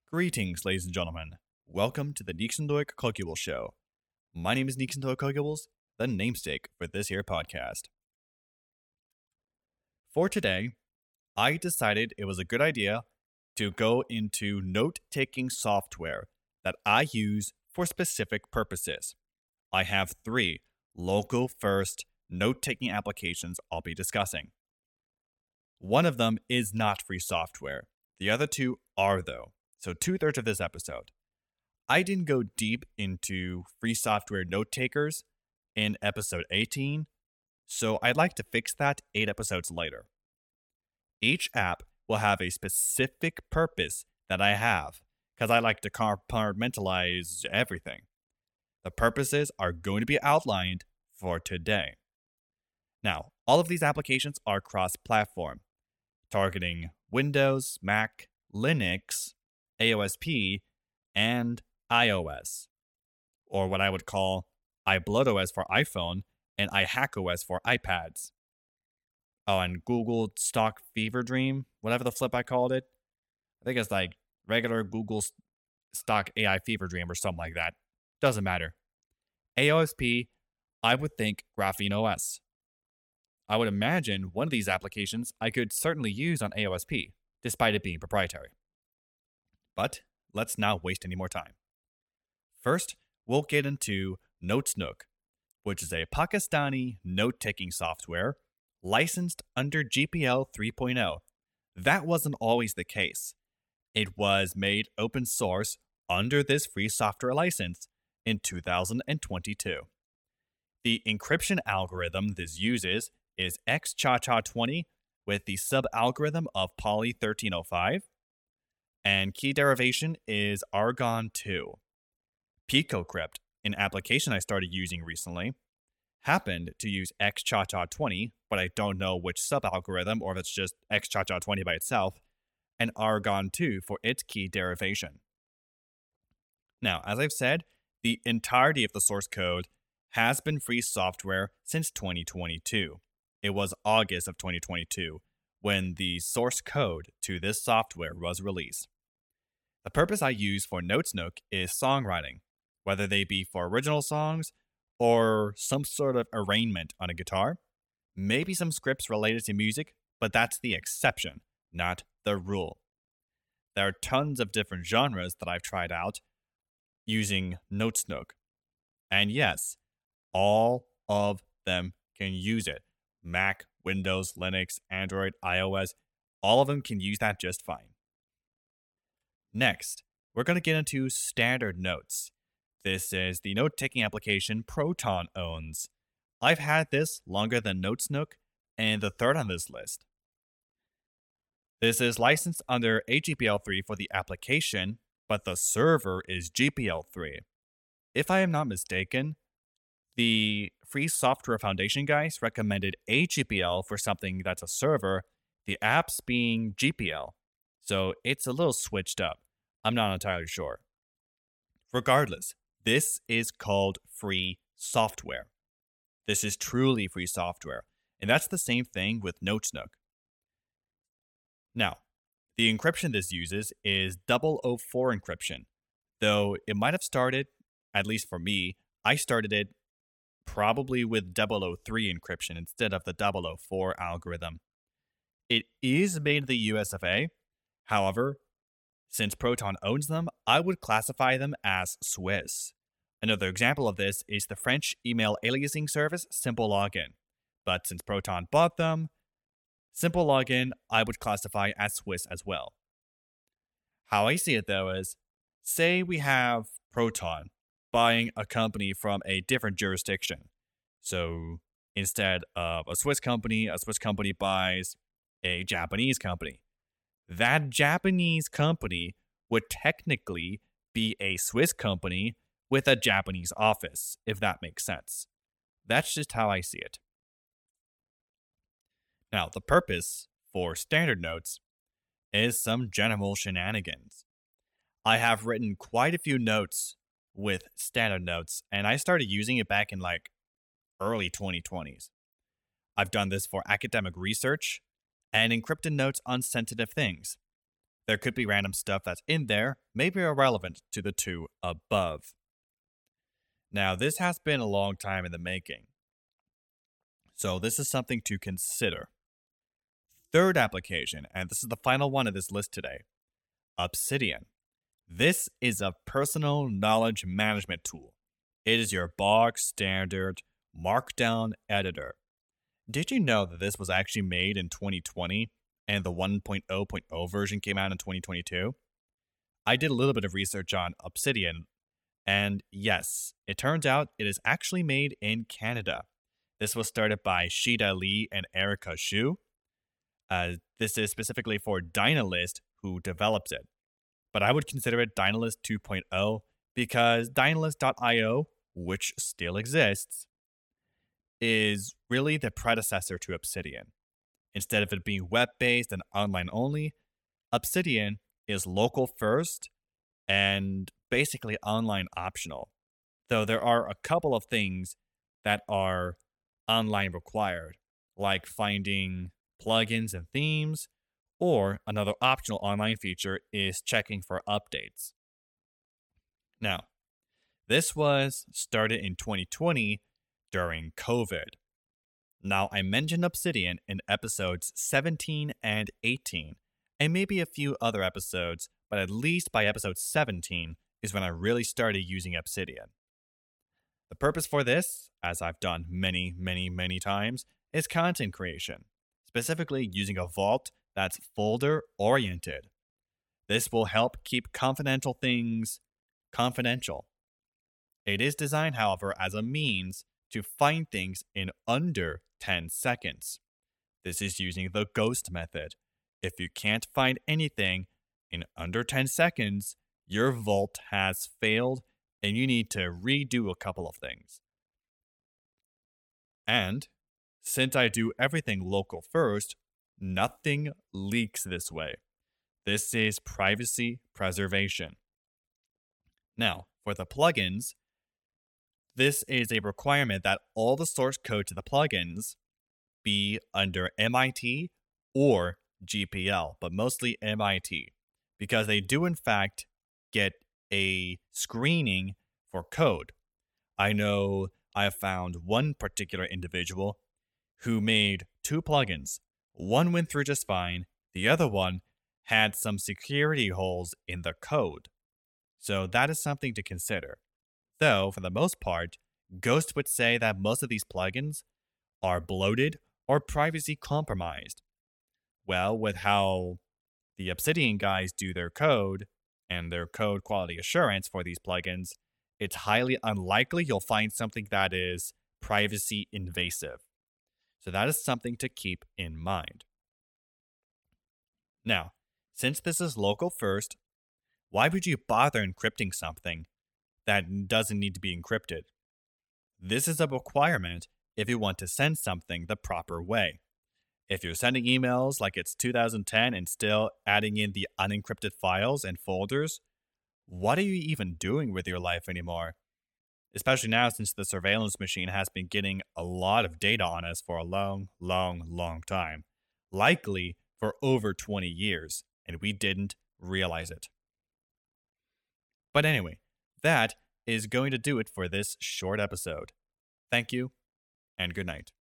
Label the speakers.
Speaker 1: Greetings, ladies and gentlemen. Welcome to the Nixondoik Kogyul Show. My name is Nixondoik Kogyuls, the namesake for this here podcast. For today, I decided it was a good idea to go into note-taking software that I use for specific purposes. I have 3 local-first note-taking applications I'll be discussing. One of them is not free software. The other 2 are, though. So 2/3 of this episode. I didn't go deep into free software note takers in episode 18, so I'd like to fix that 8 episodes later. Each app will have a specific purpose that I have, because I like to compartmentalize everything. The purposes are going to be outlined for today. Now, all of these applications are cross-platform, targeting Windows, Mac, Linux, AOSP, and iOS, or what I would call iBloodOS for iPhone and iHackOS for iPads. Oh, and Google Stock Fever Dream, whatever the flip I called it. I think it's like regular Google Stock AI Fever Dream or something like that. Doesn't matter. AOSP, I would think Graphene OS. I would imagine one of these applications I could certainly use on AOSP, despite it being proprietary. But let's not waste any more time. First, we'll get into NoteSnook, which is a Pakistani note-taking software licensed under GPL 3.0. That wasn't always the case. It was made open source under this free software license in 2022. The encryption algorithm this uses is XChaCha20 with the sub-algorithm of Poly 1305, and key derivation is Argon 2. PicoCrypt, an application I started using recently, happened to use XChaCha20, but I don't know which sub-algorithm or if it's just XChaCha20 by itself, and Argon 2 for its key derivation. Now, as I've said, the entirety of the source code has been free software since 2022. It was August of 2022 when the source code to this software was released. The purpose I use for NoteSnook is songwriting, whether they be for original songs or some sort of arrangement on a guitar, maybe some scripts related to music, but that's the exception, not the rule. There are tons of different genres that I've tried out using NoteSnook. And yes, all of them can use it. Mac, Windows, Linux, Android, iOS, all of them can use that just fine. Next, we're going to get into Standard Notes. This is the note-taking application Proton owns. I've had this longer than NoteSnook, and the third on this list. This is licensed under AGPL3 for the application, but the server is GPL3. If I am not mistaken, the Free Software Foundation guys recommended AGPL for something that's a server, the apps being GPL. So it's a little switched up. I'm not entirely sure. Regardless, this is called free software. This is truly free software. And that's the same thing with NoteSnook. Now, the encryption this uses is 004 encryption, though it might have started, at least for me, I started it probably with 003 encryption instead of the 004 algorithm. It is made in the US of A. However, since Proton owns them, I would classify them as Swiss. Another example of this is the French email aliasing service Simple Login. But since Proton bought them, Simple Login I would classify as Swiss as well. How I see it though is, say we have Proton buying a company from a different jurisdiction. So instead of a Swiss company buys a Japanese company. That Japanese company would technically be a Swiss company with a Japanese office, if that makes sense. That's just how I see it. Now, the purpose for standard notes is some general shenanigans. I have written quite a few notes with standard notes, and I started using it back in early 2020s. I've done this for academic research and encrypted notes on sensitive things. There could be random stuff that's in there, maybe irrelevant to the two above. Now, this has been a long time in the making, so this is something to consider. Third application, and this is the final one of this list today, Obsidian. This is a personal knowledge management tool. It is your bog standard markdown editor. Did you know that this was actually made in 2020 and the 1.0.0 version came out in 2022? I did a little bit of research on Obsidian, and yes, it turns out it is actually made in Canada. This was started by Shida Lee and Erica Xu. This is specifically for Dynalist, who develops it. But I would consider it Dynalist 2.0 because Dynalist.io, which still exists, is really the predecessor to Obsidian. Instead of it being web-based and online only, Obsidian is local first and basically online optional. Though there are a couple of things that are online required, like finding plugins and themes, or another optional online feature is checking for updates. Now, this was started in 2020 during COVID. Now, I mentioned Obsidian in episodes 17 and 18, and maybe a few other episodes, but at least by episode 17 is when I really started using Obsidian. The purpose for this, as I've done many, many, many times, is content creation, specifically using a vault that's folder oriented. This will help keep confidential things confidential. It is designed, however, as a means to find things in under 10 seconds. This is using the ghost method. If you can't find anything in under 10 seconds, your vault has failed and you need to redo a couple of things. And since I do everything local first, nothing leaks this way. This is privacy preservation. Now, for the plugins, this is a requirement that all the source code to the plugins be under MIT or GPL, but mostly MIT, because they do in fact get a screening for code. I know I have found one particular individual who made 2 plugins. One went through just fine, the other one had some security holes in the code. So that is something to consider. Though, for the most part, Ghost would say that most of these plugins are bloated or privacy compromised. Well, with how the Obsidian guys do their code and their code quality assurance for these plugins, it's highly unlikely you'll find something that is privacy invasive. So that is something to keep in mind. Now, since this is local first, why would you bother encrypting something that doesn't need to be encrypted? This is a requirement if you want to send something the proper way. If you're sending emails like it's 2010 and still adding in the unencrypted files and folders, what are you even doing with your life anymore? Especially now since the surveillance machine has been getting a lot of data on us for a long, long, long time. Likely for over 20 years, and we didn't realize it. But anyway, that is going to do it for this short episode. Thank you, and good night.